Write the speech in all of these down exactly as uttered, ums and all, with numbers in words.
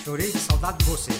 Chorei de saudade de você.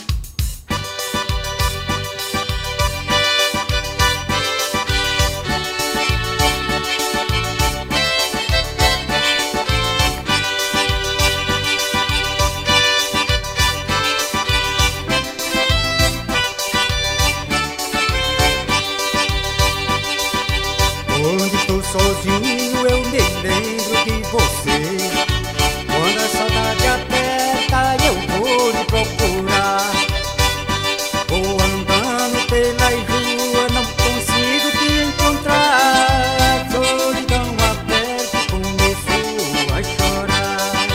Quando estou sozinho eu nem lembro de você. Quando a saudade aperta eu vou lhe procurar. Vou andando pelas ruas, não consigo te encontrar. A solidão aperta e começou a chorar.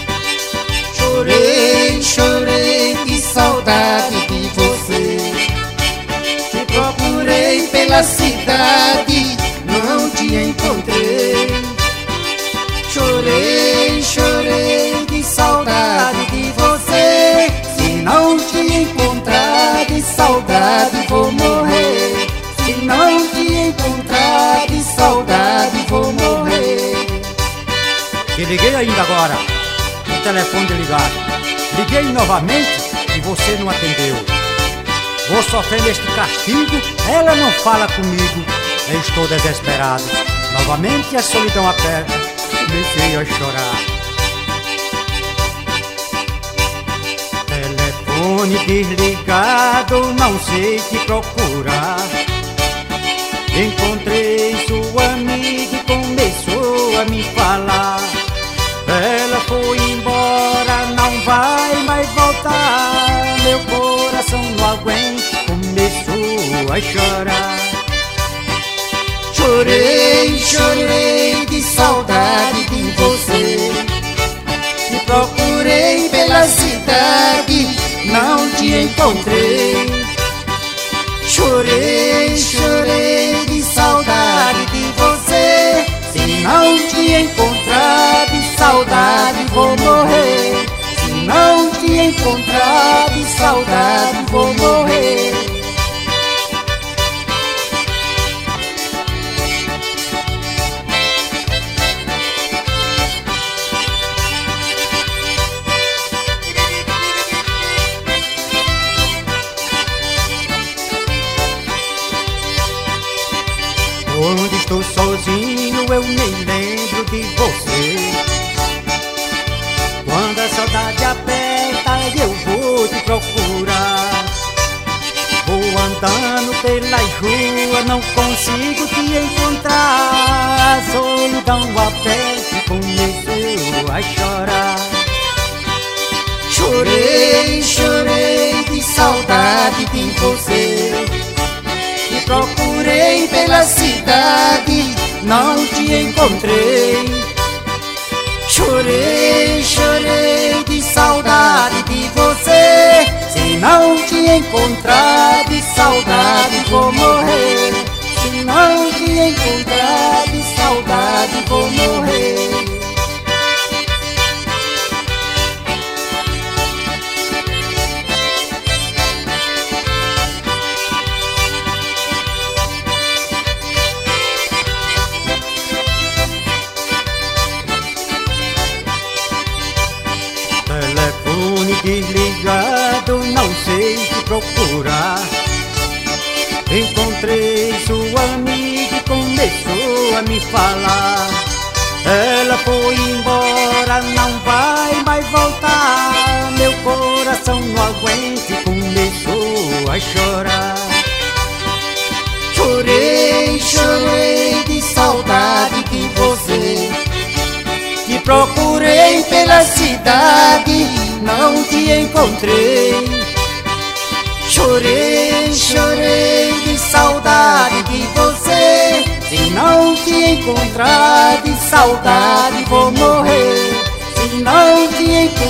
Chorei, chorei de saudade de você. Te procurei pela cidade, não te encontrei. Chorei, chorei de saudade de você. Se não te encontrar de saudade vou morrer. Se não te encontrar de saudade vou morrer. E liguei ainda agora, o telefone ligado. Liguei novamente e você não atendeu. Vou sofrendo este castigo, ela não fala comigo. Eu estou desesperado. Novamente a solidão aperta, comecei a chorar. Telefone desligado, não sei te procurar. Encontrei sua amiga e começou a me falar. Ela foi embora, não vai mais voltar. Meu coração não aguenta, começou a chorar. Chorei, chorei de saudade de você. Te procurei pela cidade, não te encontrei. Chorei, chorei de saudade de você. Se não te encontrar de saudade vou morrer. Se não te encontrar de saudade vou morrer. Quando estou sozinho eu nem lembro de você. Quando a saudade aperta eu vou te procurar. Vou andando pelas ruas, não consigo te encontrar. A solidão aperta e começou a chorar. Chorei, chorei de saudade de você. Te procurei pela cidade, não te encontrei. Chorei, chorei de saudade de você. Se não te encontrar de saudade vou morrer. Se não te encontrar de saudade vou morrer. Telefone desligado, não sei te procurar. Encontrei sua amiga e começou a me falar. Ela foi embora, não vai mais voltar. Meu coração não aguenta e começou a chorar. Chorei, chorei de saudade de você. Te procurei pela cidade, não te encontrei. Chorei, chorei de saudade de você. Se não te encontrar de saudade vou morrer. Se não te encontrar